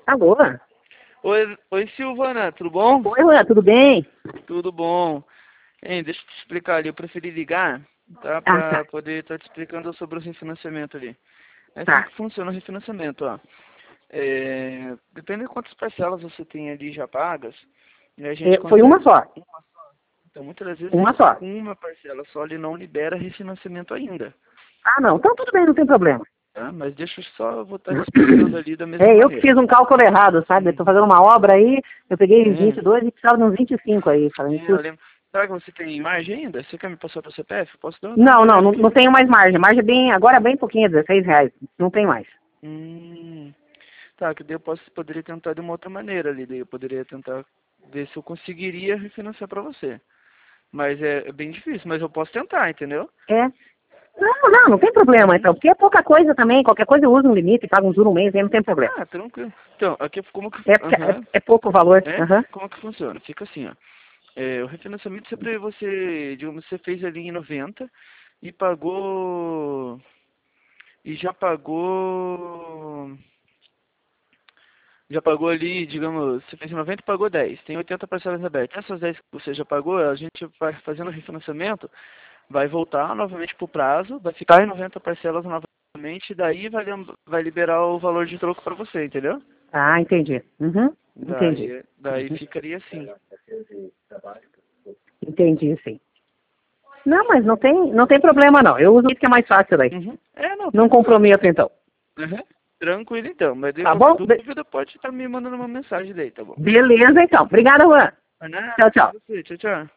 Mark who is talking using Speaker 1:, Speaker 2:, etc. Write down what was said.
Speaker 1: Alô?
Speaker 2: Oi, Silvana, tudo bom?
Speaker 1: Oi, Juan, tudo bem?
Speaker 2: Tudo bom. Hein, deixa eu te explicar ali, eu preferi ligar, tá?
Speaker 1: Ah, tá.
Speaker 2: Pra poder estar te explicando sobre o refinanciamento ali. É assim
Speaker 1: Tá.
Speaker 2: que funciona o refinanciamento, ó. Depende de quantas parcelas você tem ali já pagas, e a gente
Speaker 1: Foi uma
Speaker 2: consegue...
Speaker 1: só.
Speaker 2: Então, muitas vezes,
Speaker 1: Uma só.
Speaker 2: uma parcela só ele não libera refinanciamento ainda,
Speaker 1: Ah, não. Então tudo bem, não tem problema.
Speaker 2: tá? Mas deixa eu só, vou estar te explicando ali da mesma
Speaker 1: Eu que
Speaker 2: maneira.
Speaker 1: fiz um cálculo errado, sabe? Eu tô fazendo uma obra aí, eu peguei
Speaker 2: É,
Speaker 1: 22 e precisava de uns 25 aí. Falei,
Speaker 2: eu
Speaker 1: putz.
Speaker 2: lembro. Será que você tem imagem ainda? Você quer me passar o CPF? Eu posso dar
Speaker 1: Não,
Speaker 2: uma
Speaker 1: não,
Speaker 2: olhada
Speaker 1: não,
Speaker 2: aqui.
Speaker 1: não tenho mais margem. Margem é bem, agora é bem pouquinho, R$ 16. Não tem mais.
Speaker 2: Hum, tá, que daí eu poderia tentar de uma outra maneira ali. Daí eu poderia tentar ver se eu conseguiria refinanciar pra você. Mas é bem difícil, mas eu posso tentar, entendeu?
Speaker 1: É. Não tem problema, então. Porque é pouca coisa também. Qualquer coisa eu uso um limite, pago um juro um mês, aí não tem problema.
Speaker 2: Ah, tranquilo. Então, aqui como que...
Speaker 1: É,
Speaker 2: Aham.
Speaker 1: é pouco o valor. Aham.
Speaker 2: Como que funciona? Fica assim, ó. O refinanciamento sempre você, digamos, você fez ali em 90 e pagou... E já pagou ali, digamos, você fez 90 e pagou 10. Tem 80 parcelas abertas. Essas 10 que você já pagou, a gente vai fazendo o refinanciamento, vai voltar novamente para o prazo, vai ficar em 90 parcelas novamente, e daí vai liberar o valor de troco para você, entendeu?
Speaker 1: Ah, entendi. Uhum. Entendi.
Speaker 2: Daí ficaria assim.
Speaker 1: Entendi, sim. Não, mas não tem problema não. Eu uso o que é mais fácil daí.
Speaker 2: Uhum. Não,
Speaker 1: Não
Speaker 2: tranquilo.
Speaker 1: comprometo então.
Speaker 2: Uhum. Tranquilo então, mas daí
Speaker 1: Tá
Speaker 2: qualquer
Speaker 1: bom?
Speaker 2: dúvida pode estar me mandando uma mensagem daí, tá bom?
Speaker 1: Beleza então. Obrigada, Juan.
Speaker 2: Mas nada,
Speaker 1: Tchau, tchau.
Speaker 2: você, tchau, tchau.